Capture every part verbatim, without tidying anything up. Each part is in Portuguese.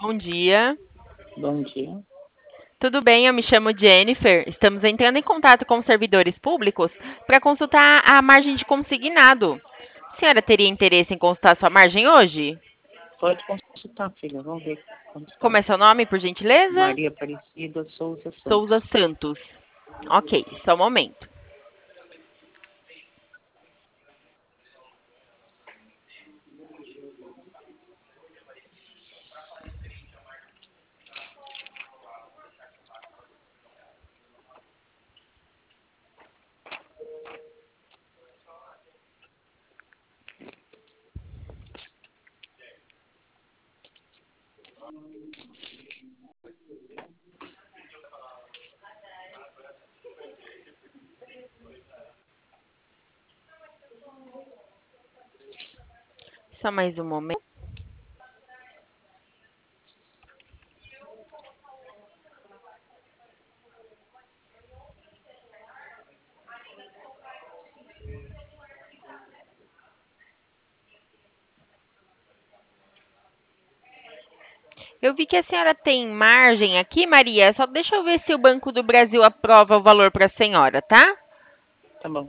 Bom dia. Bom dia. Tudo bem? Eu me chamo Jennifer. Estamos entrando em contato com os servidores públicos para consultar a margem de consignado. A senhora teria interesse em consultar sua margem hoje? Pode consultar, filha. Vamos ver quanto Como está. é seu nome, por gentileza? Maria Aparecida Souza Souza Santos. Santos. Ok, só um momento. Só mais um momento. Eu vi que a senhora tem margem aqui, Maria. Só deixa eu ver se o Banco do Brasil aprova o valor para a senhora, tá? Tá bom.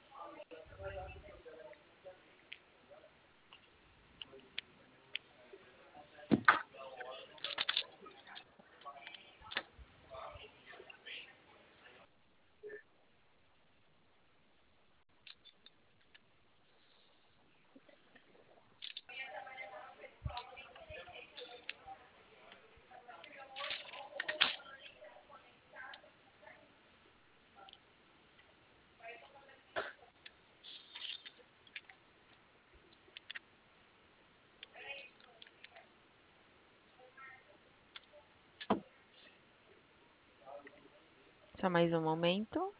Só mais um momento.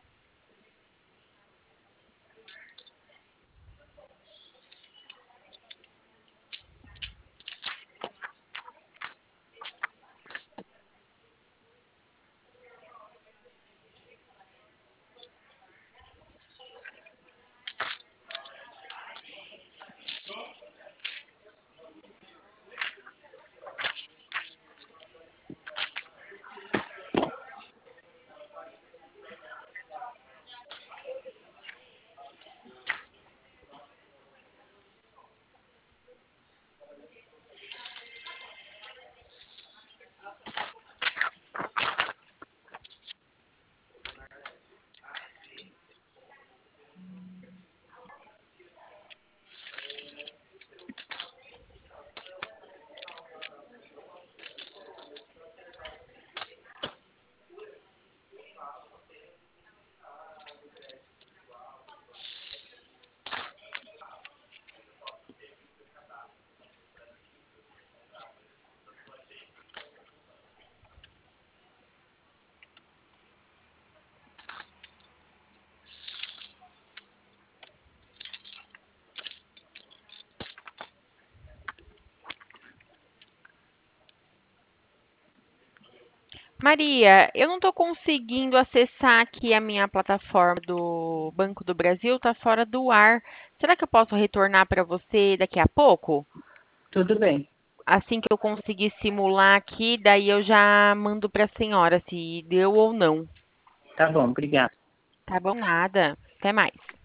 Maria, eu não estou conseguindo acessar aqui a minha plataforma do Banco do Brasil, está fora do ar. Será que eu posso retornar para você daqui a pouco? Tudo bem. Assim que eu conseguir simular aqui, daí eu já mando para a senhora se deu ou não. Tá bom, obrigada. Tá bom, nada. Até mais.